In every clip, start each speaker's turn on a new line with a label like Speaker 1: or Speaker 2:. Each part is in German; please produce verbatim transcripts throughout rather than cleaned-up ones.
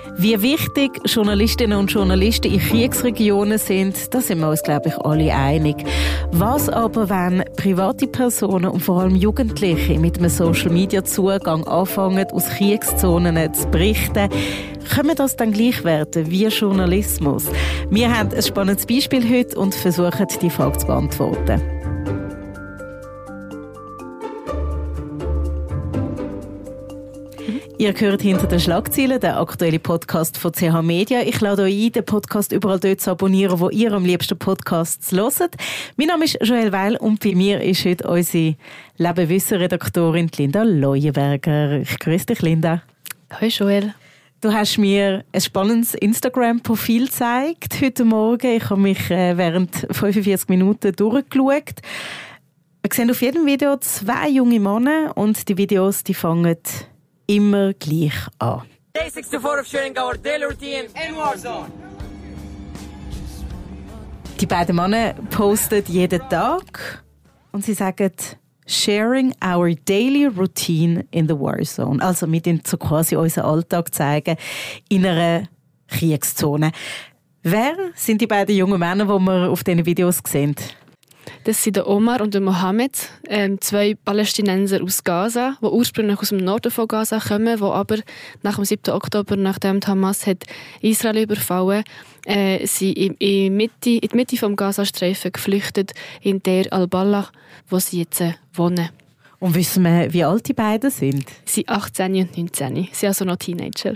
Speaker 1: Wie wichtig Journalistinnen und Journalisten in Kriegsregionen sind, da sind wir uns, glaube ich, alle einig. Was aber, wenn private Personen und vor allem Jugendliche mit einem Social-Media-Zugang anfangen, aus Kriegszonen zu berichten, können das dann gleich werden wie Journalismus? Wir haben ein spannendes Beispiel heute und versuchen, die Frage zu beantworten. Ihr hört «Hinter den Schlagzeilen», der aktuelle Podcast von C H Media. Ich lade euch ein, den Podcast überall dort zu abonnieren, wo ihr am liebsten Podcasts hört. Mein Name ist Joelle Weil und bei mir ist heute unsere Lebewisse-Redaktorin Linda Leuenberger. Ich grüße dich, Linda.
Speaker 2: Hallo, Joelle.
Speaker 1: Du hast mir ein spannendes Instagram-Profil gezeigt heute Morgen. Ich habe mich während fünfundvierzig Minuten durchgeschaut. Wir sehen auf jedem Video zwei junge Männer und die Videos die fangen immer gleich an.
Speaker 3: Day sixty-four of sharing our daily routine in Warzone.
Speaker 1: Die beiden Männer posten jeden Tag und sie sagen «Sharing our daily routine in the Warzone». Also mit ihnen so quasi unseren Alltag zeigen in einer Kriegszone. Wer sind die beiden jungen Männer, die wir auf diesen Videos sehen?
Speaker 2: Das sind der Omar und der Mohammed, ähm, zwei Palästinenser aus Gaza, die ursprünglich aus dem Norden von Gaza kommen, die aber nach dem siebten Oktober, nachdem die Hamas hat Israel überfallen hat, äh, sind in, in, Mitte, in die Mitte des Gazastreifen geflüchtet, in Der al-Ballah, wo sie jetzt äh, wohnen.
Speaker 1: Und wissen wir, wie alt die beiden sind?
Speaker 2: Sie sind achtzehn und neunzehn. Sie sind also noch Teenager.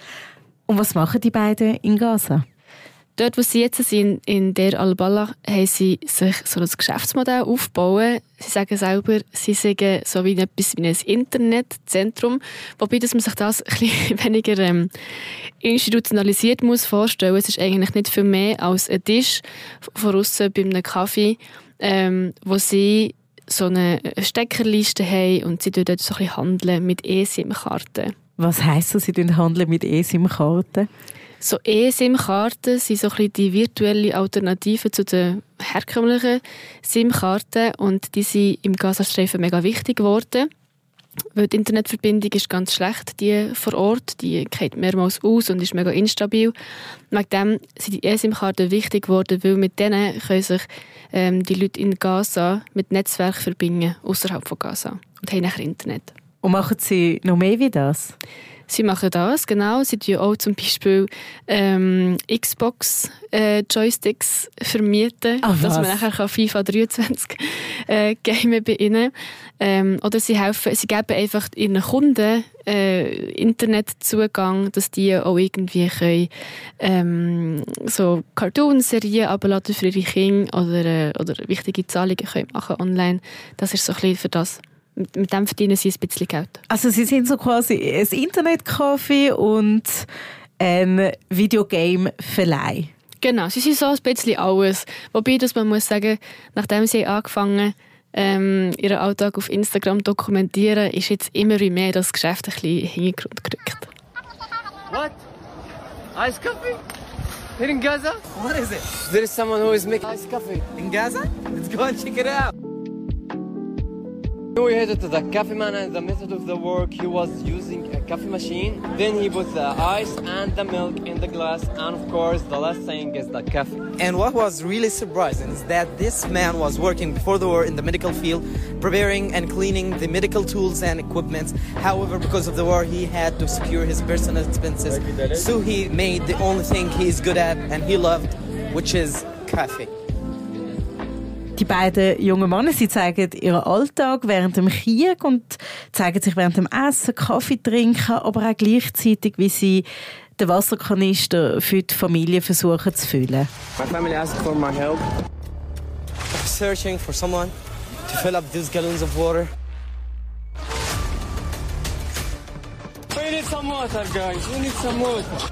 Speaker 1: Und was machen die beiden in Gaza?
Speaker 2: Dort, wo sie jetzt sind, in Der al-Ballah, haben sie sich so ein Geschäftsmodell aufgebaut. Sie sagen selber, sie sagen so wie etwas wie ein Internetzentrum, wobei dass man sich das ein bisschen weniger ähm, institutionalisiert muss vorstellen. Es ist eigentlich nicht viel mehr als ein Tisch von aussen bei einem Kaffee, ähm, wo sie so eine Steckerliste haben und sie dort so ein bisschen handeln mit eSIM-Karten.
Speaker 1: Was heisst das, sie handeln mit eSIM-Karten?
Speaker 2: So eSIM-Karten sind so ein bisschen die virtuelle Alternative zu den herkömmlichen SIM-Karten und die sind im Gazastreifen mega wichtig geworden, weil die Internetverbindung ist ganz schlecht, die vor Ort, die geht mehrmals aus und ist mega instabil. Wegen dem sind die eSIM-Karten wichtig geworden, weil mit denen können sich ähm, die Leute in Gaza mit Netzwerk verbinden, außerhalb von Gaza und haben nachher Internet.
Speaker 1: Und machen sie noch mehr wie das?
Speaker 2: Sie machen das, genau. Sie tun auch zum Beispiel ähm, Xbox-Joysticks äh, vermieten,
Speaker 1: Ach,
Speaker 2: dass man nachher FIFA dreiundzwanzig äh, gamen bei ihnen. Ähm, oder sie helfen, sie geben einfach ihren Kunden äh, Internetzugang, dass die auch irgendwie können, ähm, so Cartoon-Serien abladen für ihre Kinder oder, äh, oder wichtige Zahlungen können machen online. Das ist so ein bisschen für das. Mit dem verdienen sie ein bisschen Geld. Also
Speaker 1: sie sind so quasi ein Internetcafé und ein Videogame-Verleih.
Speaker 2: Genau, sie sind so ein bisschen alles. Wobei, dass man muss sagen, nachdem sie angefangen ähm, ihren Alltag auf Instagram dokumentieren, ist jetzt immer mehr das Geschäft ein bisschen in den Hintergrund gerückt.
Speaker 3: What? Ice coffee? Here in Gaza? What is it? There is someone who is making ice coffee. In Gaza? Let's go and check it out. We headed to the coffee man, and the method of the work, he was using a coffee machine. Then he put the ice and the milk in the glass, and of course the last thing is the coffee.
Speaker 4: And what was really surprising is that this man was working before the war in the medical field, preparing and cleaning the medical tools and equipment. However, because of the war, he had to secure his personal expenses. So he made the only thing he is good at and he loved, which is coffee.
Speaker 1: Die beiden jungen Männer, sie zeigen ihren Alltag während dem Krieg und zeigen sich während dem Essen, Kaffee trinken, aber auch gleichzeitig, wie sie den Wasserkanister für die Familie versuchen zu füllen.
Speaker 3: My family asked for my help.
Speaker 4: Searching for someone to fill up these gallons of water.
Speaker 3: We need some water, guys. We need some water.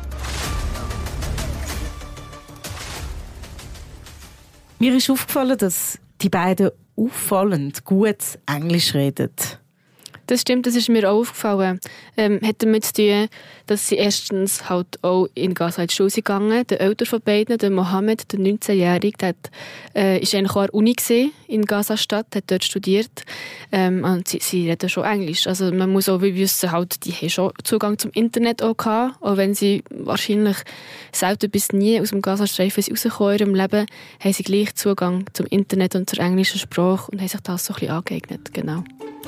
Speaker 1: Mir ist aufgefallen, dass die beiden auffallend gut Englisch reden.
Speaker 2: Das stimmt, das ist mir auch aufgefallen. Ähm, hat damit zu tun, dass sie erstens halt auch in Gaza in die Schule sind gegangen. Der ältere von beiden, der Mohammed, der neunzehnjährige, der hat, äh, ist eigentlich auch an der Uni gewesen, in Gaza-Stadt, hat dort studiert. Ähm, und sie, sie reden schon Englisch. Also man muss auch wissen, halt, die haben schon Zugang zum Internet auch gehabt, auch wenn sie wahrscheinlich selten bis nie aus dem Gazastreifen rausgekommen in ihrem Leben, haben sie gleich Zugang zum Internet und zur englischen Sprache und haben sich das so ein bisschen angeeignet. Genau.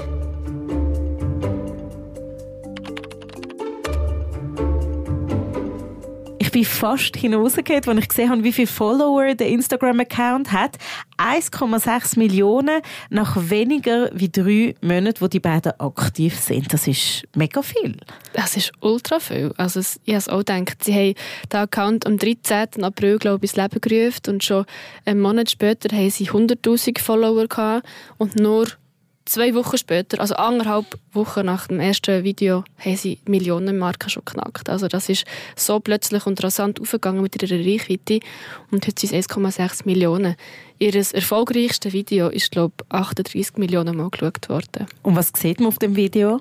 Speaker 1: Ich bin fast hinausgegangen, als ich gesehen habe, wie viele Follower der Instagram-Account hat. eins Komma sechs Millionen nach weniger wie drei Monaten, wo die beiden aktiv sind. Das ist mega viel.
Speaker 2: Das ist ultra viel. Also ich habe es auch gedacht, sie haben den Account am dreizehnten April glaube ich, ins Leben gerufen und schon einen Monat später haben sie hunderttausend Follower gehabt und nur zwei Wochen später, also anderthalb Wochen nach dem ersten Video, haben sie die Millionenmarke schon geknackt. Also das ist so plötzlich und rasant aufgegangen mit ihrer Reichweite. Und heute sind es eins Komma sechs Millionen. Ihr erfolgreichstes Video ist, glaube ich, achtunddreissig Millionen Mal geschaut worden.
Speaker 1: Und was sieht man auf dem Video?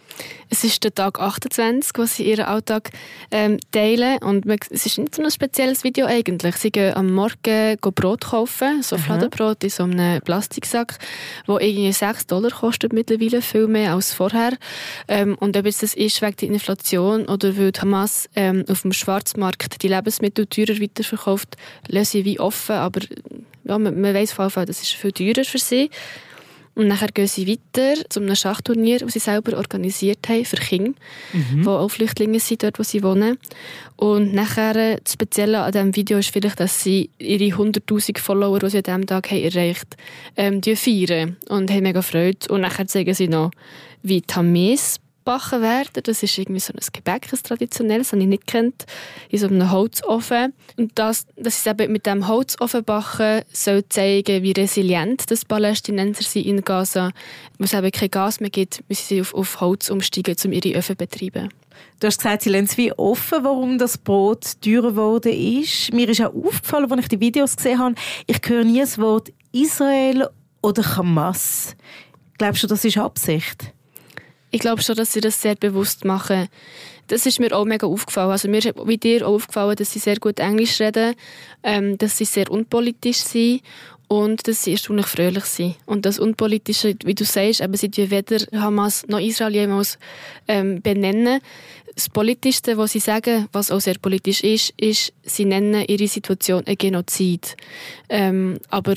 Speaker 2: Es ist der Tag achtundzwanzig, wo sie ihren Alltag ähm, teilen. Und man, es ist nicht so ein spezielles Video eigentlich. Sie gehen am Morgen gehen Brot kaufen, so Fladenbrot in so einem Plastiksack, wo irgendwie sechs Dollar kostet mittlerweile, viel mehr als vorher. Ähm, und ob es das ist wegen der Inflation oder weil Hamas ähm, auf dem Schwarzmarkt die Lebensmittel teurer weiterverkauft, lassen sie wie offen. Aber ja, man, man weiss auf jeden Fall, das ist viel teurer für sie. Und nachher gehen sie weiter zu einem Schachturnier, das sie selber organisiert haben für Kinder, mhm. die auch Flüchtlinge sind, dort wo sie wohnen. Und nachher, das Spezielle an diesem Video ist vielleicht, dass sie ihre hunderttausend Follower, die sie an diesem Tag haben erreicht haben, ähm, feiern und haben mega Freude. Und nachher zeigen sie noch, wie Tamis backen werden. Das ist irgendwie so ein Gebäck, ein traditionelles, das habe ich nicht gekannt, in so einem Holzofen. Und das, dass sie eben mit dem Holzofen backen, soll zeigen, wie resilient das Palästinenser sind in Gaza. Weil es eben kein Gas mehr gibt, müssen sie auf, auf Holz umsteigen, um ihre Öfen zu betreiben.
Speaker 1: Du hast gesagt, sie lassen es wie offen, warum das Brot teurer geworden ist. Mir ist auch aufgefallen, als ich die Videos gesehen habe, ich höre nie das Wort Israel oder Hamas. Glaubst du, das ist Absicht?
Speaker 2: Ich glaube schon, dass sie das sehr bewusst machen. Das ist mir auch mega aufgefallen. Also mir ist wie dir auch aufgefallen, dass sie sehr gut Englisch reden, ähm, dass sie sehr unpolitisch sind und dass sie erstaunlich fröhlich sind. Und das Unpolitische, wie du sagst, eben, sie tun weder Hamas noch Israel jemals ähm, benennen. Das Politischste, was sie sagen, was auch sehr politisch ist, ist, sie nennen ihre Situation ein Genozid. Ähm, aber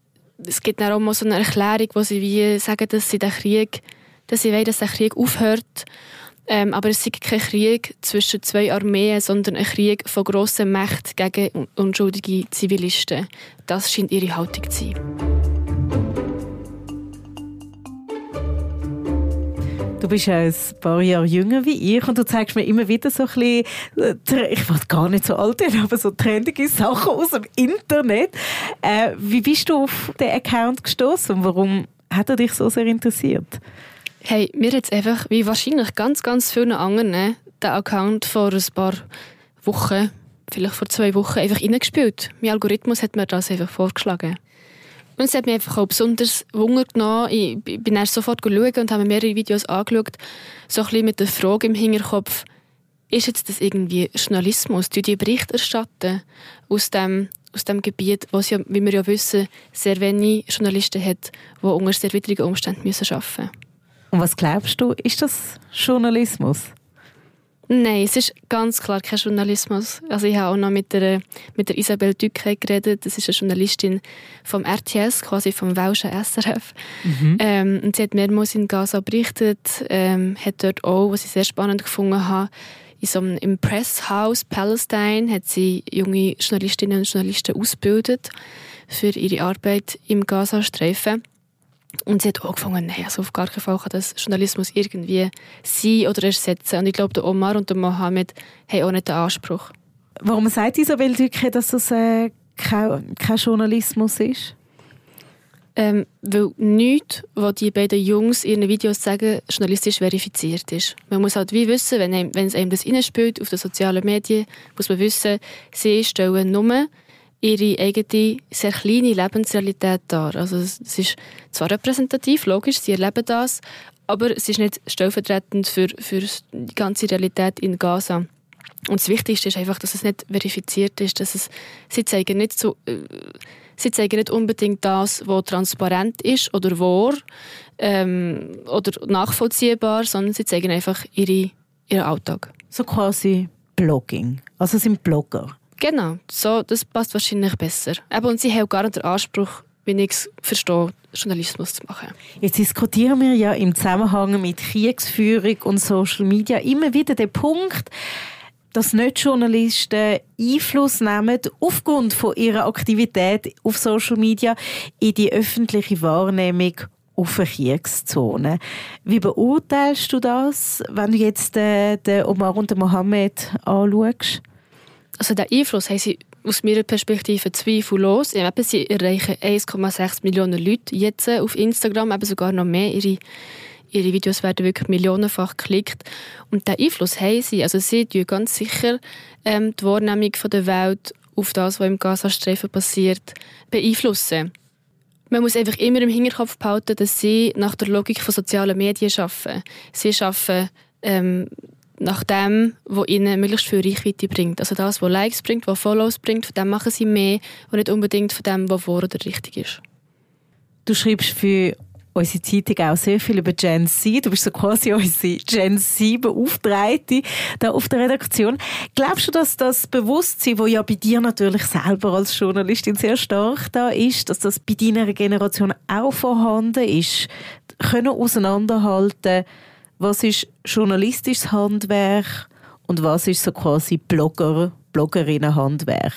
Speaker 2: es gibt dann auch mal so eine Erklärung, wo sie wie sagen, dass sie den Krieg dass sie wollen, dass der Krieg aufhört. Ähm, aber es ist kein Krieg zwischen zwei Armeen, sondern ein Krieg von grossen Mächten gegen unschuldige Zivilisten. Das scheint ihre Haltung zu sein.
Speaker 1: Du bist ja ein paar Jahre jünger wie ich und du zeigst mir immer wieder so ein bisschen, ich will gar nicht so alt werden, aber so trendige Sachen aus dem Internet. Äh, wie bist du auf den Account gestoßen und warum hat er dich so sehr interessiert?
Speaker 2: Hey, mir hat es einfach, wie wahrscheinlich ganz, ganz vielen anderen, den Account vor ein paar Wochen, vielleicht vor zwei Wochen, einfach reingespielt. Mein Algorithmus hat mir das einfach vorgeschlagen. Und es hat mich einfach auch besonders Wunder genommen. Ich bin erst sofort geschaut und habe mir mehrere Videos angeschaut, so ein bisschen mit der Frage im Hinterkopf, ist jetzt das irgendwie Journalismus? Die die Bericht erstatten aus dem, aus dem Gebiet, wo es ja, wie wir ja wissen, sehr wenige Journalisten hat, die unter sehr widrigen Umständen müssen arbeiten müssen.
Speaker 1: Und was glaubst du, ist das Journalismus?
Speaker 2: Nein, es ist ganz klar kein Journalismus. Also ich habe auch noch mit der, mit der Isabel Duque geredet. Das ist eine Journalistin vom R T S, quasi vom welschen S R F. Mhm. Ähm, und sie hat mehrmals in Gaza berichtet, ähm, hat dort auch, was ich sehr spannend gefunden habe, in so einem, im Press House Palestine hat sie junge Journalistinnen und Journalisten ausgebildet für ihre Arbeit im Gazastreifen. Und sie hat auch gefunden, nein, also auf gar keinen Fall kann das Journalismus irgendwie sein oder ersetzen. Und ich glaube, der Omar und der Mohammed haben auch nicht den Anspruch.
Speaker 1: Warum sagt Isabel Duque, dass das äh, kein, kein Journalismus ist?
Speaker 2: Ähm, weil nichts, was die beiden Jungs in ihren Videos sagen, journalistisch verifiziert ist. Man muss halt wie wissen, wenn, einem, wenn es einem das reinspielt auf den sozialen Medien, muss man wissen, sie stellen nur ihre eigene, sehr kleine Lebensrealität dar. Also es ist zwar repräsentativ, logisch, sie erleben das, aber es ist nicht stellvertretend für, für die ganze Realität in Gaza. Und das Wichtigste ist einfach, dass es nicht verifiziert ist, dass es, sie zeigen nicht so, äh, sie zeigen nicht unbedingt das, was transparent ist oder wahr ähm, oder nachvollziehbar, sondern sie zeigen einfach ihre, ihren Alltag.
Speaker 1: So quasi Blogging, also sind Blogger.
Speaker 2: Genau, so, das passt wahrscheinlich besser. Aber und sie haben gar nicht den Anspruch, wie ich es verstehe, Journalismus zu machen.
Speaker 1: Jetzt diskutieren wir ja im Zusammenhang mit Kriegsführung und Social Media immer wieder den Punkt, dass Nicht-Journalisten Einfluss nehmen aufgrund von ihrer Aktivität auf Social Media in die öffentliche Wahrnehmung auf eine Kriegszone. Wie beurteilst du das, wenn du jetzt den, den Omar und den Mohammed anschaust?
Speaker 2: Also den Einfluss haben sie aus meiner Perspektive zweifellos. Ja, eben, sie erreichen eins Komma sechs Millionen Leute jetzt auf Instagram, eben sogar noch mehr. Ihre, ihre Videos werden wirklich millionenfach geklickt. Und den Einfluss haben sie. Also sie tun ganz sicher ähm, die Wahrnehmung von der Welt auf das, was im Gazastreifen passiert, beeinflussen. Man muss einfach immer im Hinterkopf behalten, dass sie nach der Logik von sozialen Medien arbeiten. Sie arbeiten ähm, nach dem, was ihnen möglichst viel Reichweite bringt. Also das, was Likes bringt, was Follows bringt, von dem machen sie mehr und nicht unbedingt von dem, was wahr oder richtig ist.
Speaker 1: Du schreibst für unsere Zeitung auch sehr viel über Gen Z. Du bist so quasi unsere Gen Z-Beauftragte da auf der Redaktion. Glaubst du, dass das Bewusstsein, das ja bei dir natürlich selber als Journalistin sehr stark da ist, dass das bei deiner Generation auch vorhanden ist, können auseinanderhalten, was ist journalistisches Handwerk und was ist so quasi Blogger, Bloggerinnen-Handwerk?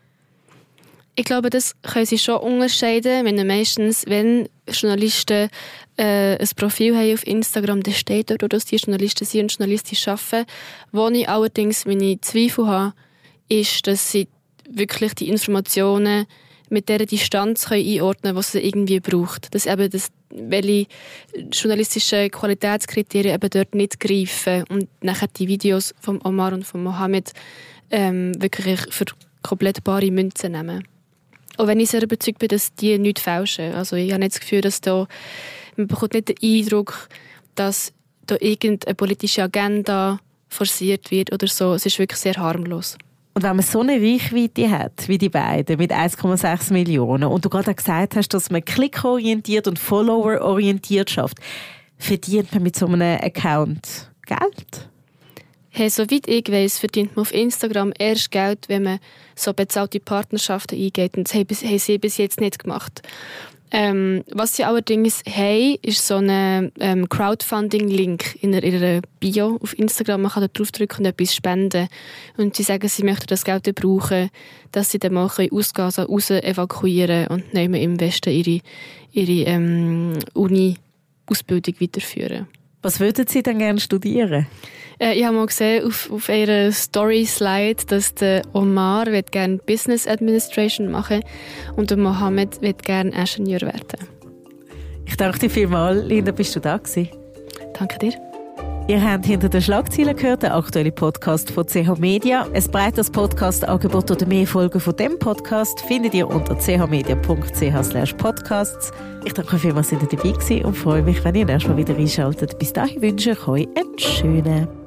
Speaker 2: Ich glaube, das können sie schon unterscheiden. Wenn meistens, wenn Journalisten äh, ein Profil haben auf Instagram, dann steht dort, dass die Journalisten sind und journalistisch arbeiten. Wo ich allerdings meine Zweifel habe, ist, dass sie wirklich die Informationen mit dieser Distanz können einordnen können, was sie irgendwie braucht. Dass eben das, welche journalistischen Qualitätskriterien eben dort nicht greifen und nachher die Videos von Omar und von Mohammed ähm, wirklich für komplett bare Münze nehmen. Auch wenn ich sehr überzeugt bin, dass die nichts fälschen. Also ich habe nicht das Gefühl, dass da, man bekommt nicht den Eindruck, dass da irgendeine politische Agenda forciert wird oder so. Es ist wirklich sehr harmlos.
Speaker 1: Und wenn man so eine Reichweite hat, wie die beiden, mit eins Komma sechs Millionen, und du gerade gesagt hast, dass man klickorientiert und follower-orientiert schafft, verdient man mit so einem Account Geld?
Speaker 2: Hey, soweit ich weiss, verdient man auf Instagram erst Geld, wenn man so bezahlte Partnerschaften eingeht. Und das haben sie bis jetzt nicht gemacht. Ähm, was sie allerdings haben, ist so ein ähm, Crowdfunding-Link in ihrer Bio auf Instagram. Man kann da draufdrücken und etwas spenden. Und sie sagen, sie möchten das Geld brauchen, dass sie dann mal aus Gaza raus evakuieren und nehmen im Westen ihre, ihre ähm, Uni-Ausbildung weiterführen.
Speaker 1: Was würden Sie denn gerne studieren?
Speaker 2: Äh, ich habe mal gesehen auf, auf ihrer Story-Slide, dass der Omar gerne Business Administration machen und der Mohammed gerne Ingenieur werden.
Speaker 1: Ich danke dir vielmals, Linda, bist du da gewesen?
Speaker 2: Danke dir.
Speaker 1: Ihr habt hinter den Schlagzeilen gehört, der aktuelle Podcast von C H Media. Ein breites Podcast-Angebot oder mehr Folgen von diesem Podcast findet ihr unter c h media punkt c h slash podcasts. Ich danke euch vielmals, dass ihr dabei gewesen und freue mich, wenn ihr nächstes Mal wieder einschaltet. Bis dahin wünsche ich euch einen schönen